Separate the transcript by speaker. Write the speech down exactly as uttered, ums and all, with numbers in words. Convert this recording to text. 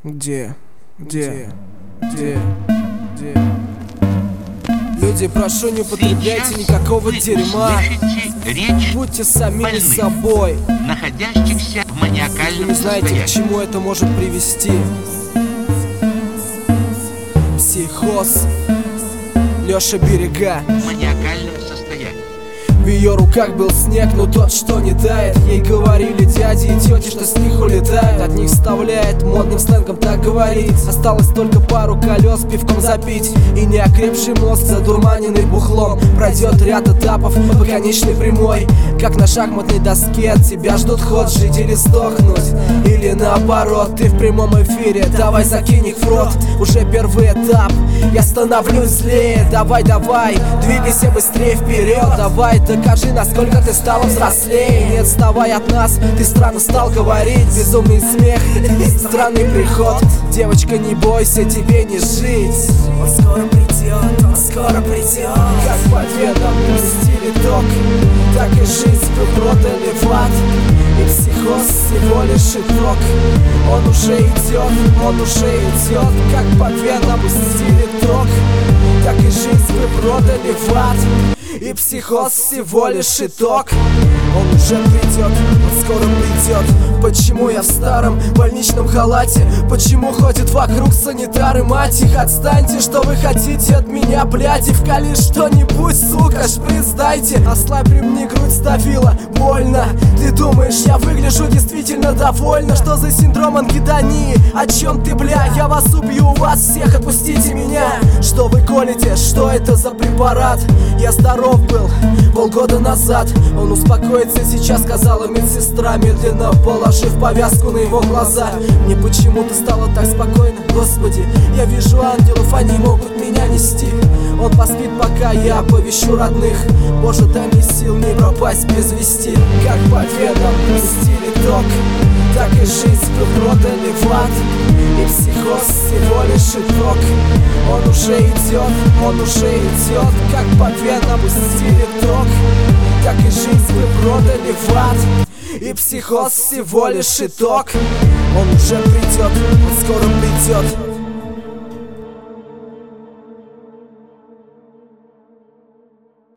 Speaker 1: Где? Где? Где? Где? Люди, прошу, не употребляйте никакого дерьма. Будьте самими собой,
Speaker 2: находящихся в маниакальном
Speaker 1: вы не знаете,
Speaker 2: состоянии.
Speaker 1: к чему это может привести. Психоз. Лёша Берега.
Speaker 2: В маниакальном состоянии.
Speaker 1: В ее руках был снег, но тот, что не тает. Ей говорили дяди и тети, что с них улетают. От них вставляет модным сленгом так говорить. Осталось только пару колес пивком запить. И неокрепший мозг, задурманенный бухлом, пройдет ряд этапов по конечной прямой. Как на шахматной доске от тебя ждут ход, жить или сдохнуть. Или наоборот, ты в прямом эфире, давай закинь их в рот. Уже первый этап, я становлюсь злее. Давай, давай, двигайся быстрее вперед. Давай, докажи, насколько ты стала взрослее. Не отставай от нас, ты странно стал говорить. Безумный смех, странный приход. Девочка, не бойся, тебе не жить. Он скоро придет, он скоро придет. Как по венам пустили ток, так и жизнь вы продали в ад. И психоз всего лишь итог. Он уже идет, он уже идет. Как по венам пустили ток, так и жизнь вы продали в ад. И психоз всего лишь итог. Он уже придет, он скоро придет. Почему я в старом больничном халате? Почему ходят вокруг санитары, мать их? Отстаньте, что вы хотите от меня, блядь? И вкали что-нибудь, сука, шприц дайте. Ослабь ремни, грудь ставила, больно. Ты думаешь, я выгляжу действительно довольна? Что за синдром ангидонии? О чем ты, бля? Я вас убью, вас всех, отпустите меня. Что вы колите? Что это за препарат? Я здоров был полгода назад. Он успокоится сейчас, сказала медсестра, медленно положив повязку на его глаза. Мне почему-то стало так спокойно, Господи. Я вижу ангелов, они могут меня нести. Он поспит, пока я оповещу родных. Боже, дай мне сил не пропасть без вести. Как по венам пустили ток, так и жизнь вы продали в ад. И психоз всего лишь итог. Он уже идет, он уже идет. Как по венам пустили ток, так и жизнь вы продали в ад. И психоз всего лишь итог. Он уже придет, он скоро придет.